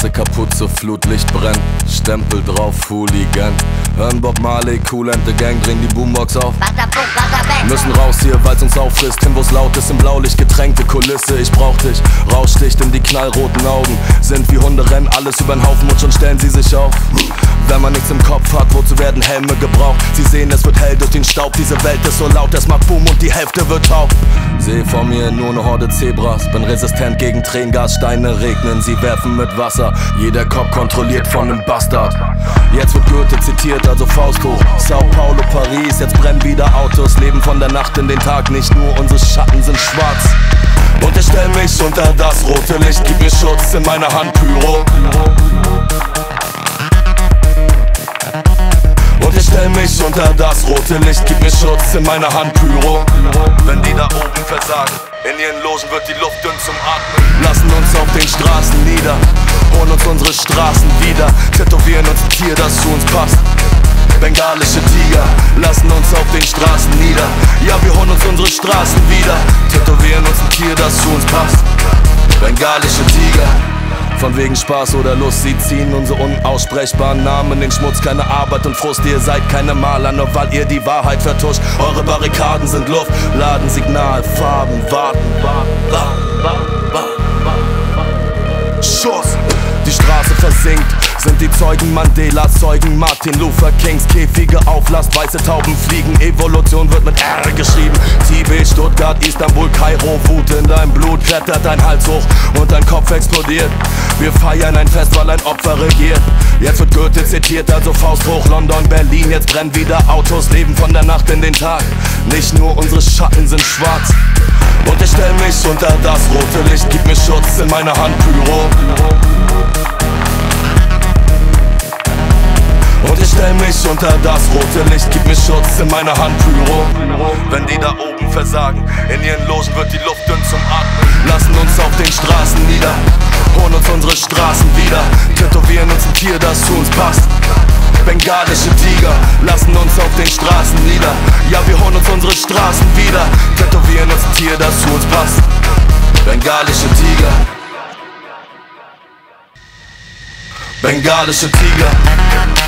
Schwarze Kapuze, Flutlicht brennt, Stempel drauf, Hooligan. Hören Bob Marley, Kool and the Gang, drehen die Boombox auf. Müssen raus hier, weil's uns auffrisst, hin wo's laut ist, im Blaulicht getränkte Kulisse. Ich brauch dich, Rauschlicht in die knallroten Augen. Sind wie Hunde, rennen alles übern Haufen und schon stellen sie sich auf. Wenn man nichts im Kopf hat, wozu werden Helme gebraucht? Sie sehen, es wird hell durch den Staub, diese Welt ist so laut, es macht Boom und die Hälfte wird taub. Seh vor mir nur eine Horde Zebras, bin resistent gegen Tränengas, Steine regnen, sie werfen mit Wasser. Jeder Kopf kontrolliert von nem Bastard. Jetzt wird Goethe zitiert, also Faust hoch. Sao Paulo, Paris, jetzt brennen wieder Autos. Leben von der Nacht in den Tag, nicht nur unsere Schatten sind schwarz. Und ich stell mich unter das rote Licht, gib mir Schutz in meiner Hand, Pyro. Und ich stell mich unter das rote Licht, gib mir Schutz in meiner Hand, Pyro. Wenn die da oben versagen, in ihren Logen wird die Luft dünn zum Atmen. Lassen uns auf den Straßen nieder, holen uns unsere Straßen wieder. Tätowieren uns ein Tier, das zu uns passt. Bengalische Tiger lassen uns auf den Straßen nieder. Ja, wir holen uns unsere Straßen wieder. Tätowieren uns ein Tier, das zu uns passt. Bengalische Tiger. Von wegen Spaß oder Lust, sie ziehen unsere unaussprechbaren Namen in den Schmutz. Keine Arbeit und Frust, ihr seid keine Maler, nur weil ihr die Wahrheit vertuscht. Eure Barrikaden sind Luft, laden Signal, Farben, warten. Schuss, die Straße versinkt. Sind die Zeugen Mandela, Zeugen Martin Luther Kings. Käfige auflasst, weiße Tauben fliegen. Evolution wird mit R geschrieben. Tibet, Stuttgart, Istanbul, Kairo. Wut in deinem Blut klettert dein Hals hoch und dein Kopf explodiert. Wir feiern ein Fest, weil ein Opfer regiert. Jetzt wird Goethe zitiert, also Faust hoch. London, Berlin, jetzt brennen wieder Autos. Leben von der Nacht in den Tag. Nicht nur unsere Schatten sind schwarz. Und ich stell mich unter das rote Licht, gib mir Schutz in meiner Hand, Pyro. Und ich stell mich unter das rote Licht, gib mir Schutz in meiner Hand, Pyro. Wenn die da oben versagen, in ihren Logen wird die Luft dünn zum Atmen. Lassen uns auf den Straßen nieder, holen uns unsere Straßen wieder. Tätowieren uns ein Tier, das zu uns passt. Bengalische Tiger lassen uns auf den Straßen nieder. Ja, wir holen uns unsere Straßen wieder. Tätowieren uns ein Tier, das zu uns passt. Bengalische Tiger. Bengalische Tiger.